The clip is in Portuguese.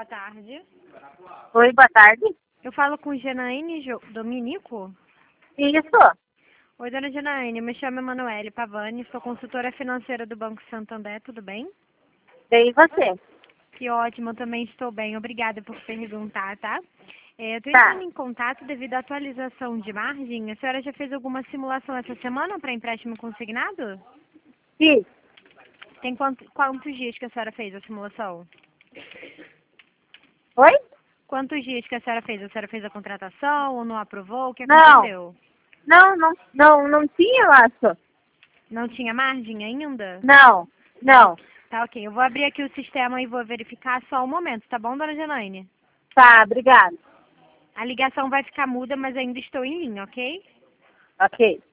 boa tarde. Oi, boa tarde. Eu falo com Janaíne Dominico? Isso. Oi, dona Janaíne, me chamo Emanuele Pavani, sou consultora financeira do Banco Santander, tudo bem? Bem, e você? Que ótimo, eu também estou bem, obrigada por perguntar, tá? Eu estou Tá. entrando em contato devido à atualização de margem. A senhora já fez alguma simulação essa semana para empréstimo consignado? Sim. Tem quantos dias que a senhora fez a simulação? Oi? Quantos dias que a senhora fez? A senhora fez a contratação ou não aprovou? O que Não. aconteceu? Não tinha, eu acho. Não tinha margem ainda? Não. Tá, ok. Eu vou abrir aqui o sistema e vou verificar só um momento, tá bom, dona Janaíne? Tá, obrigada. A ligação vai ficar muda, mas ainda estou em linha, ok? Ok.